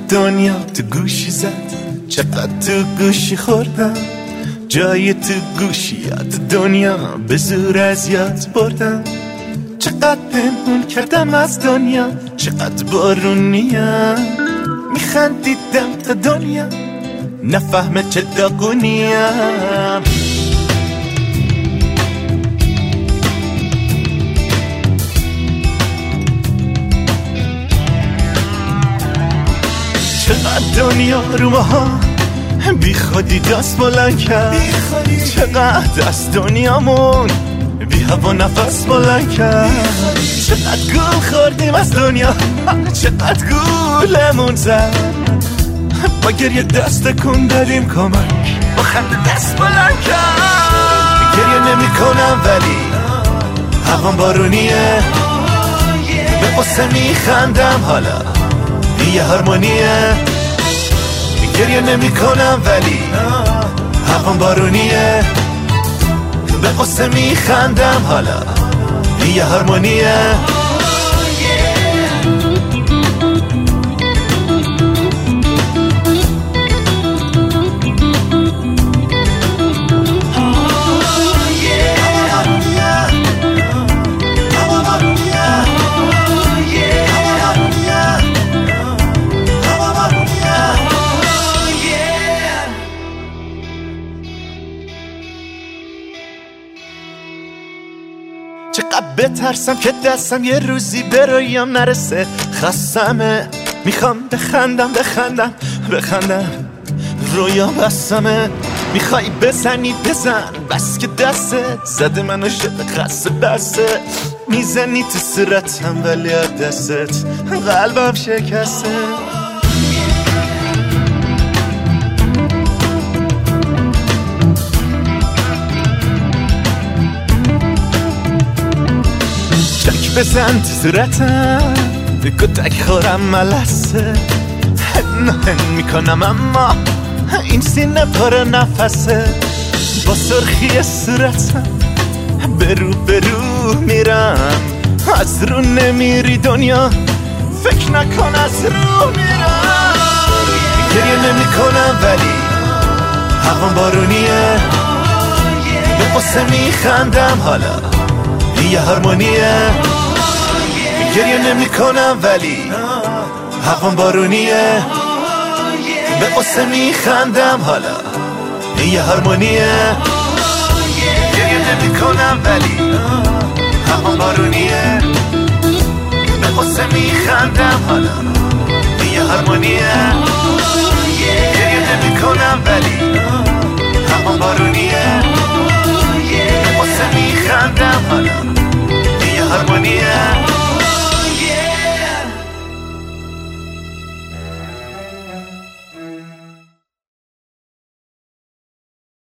دنیا تو گوشی زد، چقدر تو گوشی خوردم، جای تو گوشیات دنیا به زور از یاد بردم. چقدر پنهون کردم از دنیا، چقدر بارونیم، میخندیدم تا دنیا نفهمه چه داغونیم. چقدر دنیا رو ماها بی خودی دست بلند کرد، چقدر از دنیامون بی هوا نفس بلند کرد. چقدر گول خوردیم از دنیا، چقدر گولمون زد، با گریه دست کن داریم کمک، با خنده دست بلند کرد. گریه نمی کنم ولی هوام بارونیه، به قصه می خندم حالا یه هارمونیه. گریه نمی کنم ولی هوام بارونیه، به قصه می خندم حالا یه هارمونیه. چقدر بترسم که دستم یه روزی به رویام نرسه، خستمه میخوام بخندم بخندم بخندم، رویا بستمه. میخوای بزنی بزن بس که دستت زده منو شده خسته بسته، میزنی تو صورتم ولی دستت قلبم شکسته. بزن تو صورتم کتک خورم ملسه، هن میکنم اما این سینه پر نفسه. با سرخی صورتم برو میرم، از رو نمیری دنیا فکر نکن از رو میرم. گریه نمی کنم ولی هوام بارونیه، به قصه میخندم حالا یه هارمونیه. گریه نمی کنم ولی هوام بارونیه، به قصه می خندم حالا یه هارمونیه. گریه نمی کنم ولی هوام بارونیه، به قصه می خندم حالا یه هارمونیه.